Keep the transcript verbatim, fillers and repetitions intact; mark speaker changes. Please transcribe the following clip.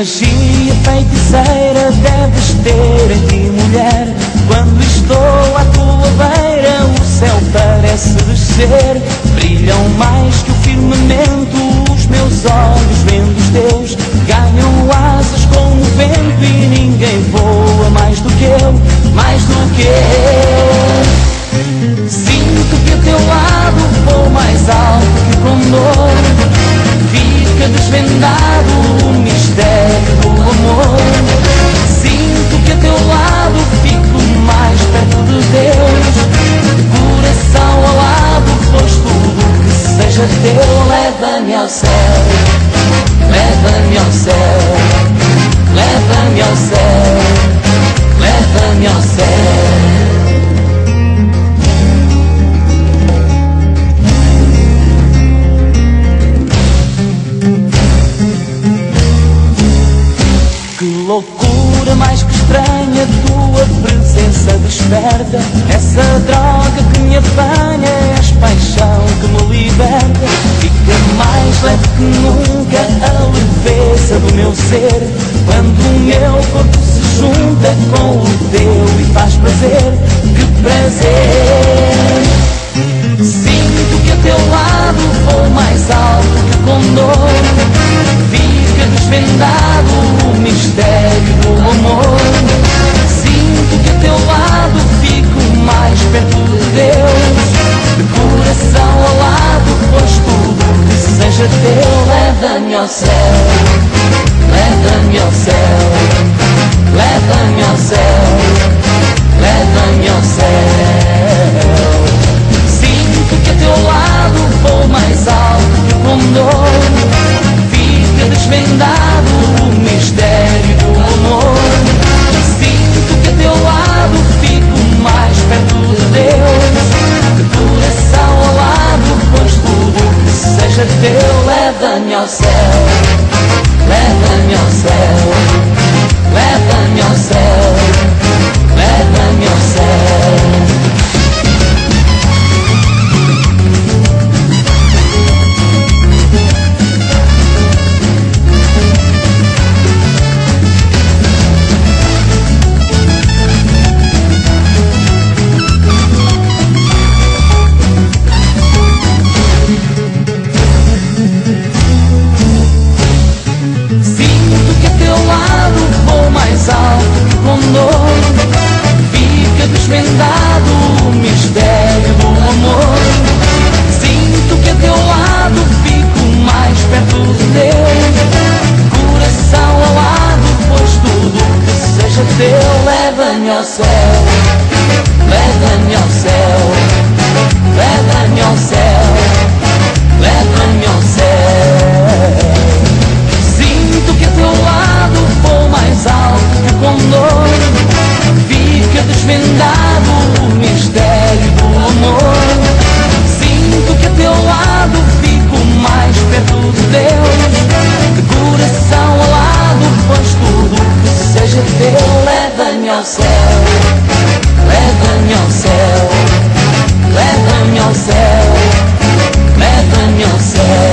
Speaker 1: magia feiticeira deves ter em ti, mulher. Quando estou à tua beira, o céu parece descer. Brilham mais que o firmamento os meus olhos vendo os teus. Ganham asas como o vento e ninguém voa mais do que eu, mais do que eu. Sinto que a teu lado vou mais alto que o condor. Fica desvendado o mistério do amor. Sinto que a teu lado fico mais perto de Deus. De coração ao lado, pois tudo que seja teu leva-me ao céu. Leva-me ao céu. Leva-me ao céu. Leva-me ao céu. Que loucura mais que estranha, tua presença desperta. Essa droga que me apanha, és paixão que me liberta. Fica mais leve que nunca a leveza do meu ser, quando o meu corpo se junta com o teu e faz prazer. Que prazer! Sinto que a teu lado vou mais alto que o condor. Fica desvendado o mistério do amor. Sinto que a teu lado fico mais perto de Deus. De coração ao lado, pois tudo que seja teu leva-me ao céu. Leva-me ao céu. Leva-me ao céu. Leva-me ao céu. Sinto que a teu lado vou mais alto que o condor. Fica desvendado o mistério do amor. Sinto que a teu lado fico mais perto de Deus. De coração ao lado, pois tudo que seja teu leva-me ao céu. Leva-me ao céu. Leva-me ao céu. Leva-me ao céu. Fica desvendado o mistério do amor. Sinto que a teu lado fico mais perto de Deus. Coração ao lado, pois tudo que seja teu leva-me ao céu. Leva-me ao céu. Leva-me ao céu. Leva-me ao céu. Sinto que a teu lado vou mais alto que o condor. Fica desvendado o mistério do amor. Sinto que a teu lado fico mais perto de Deus. De coração ao lado, pois tudo que seja teu leva-me ao céu. Leva-me ao céu. Leva-me ao céu. Leva-me ao céu.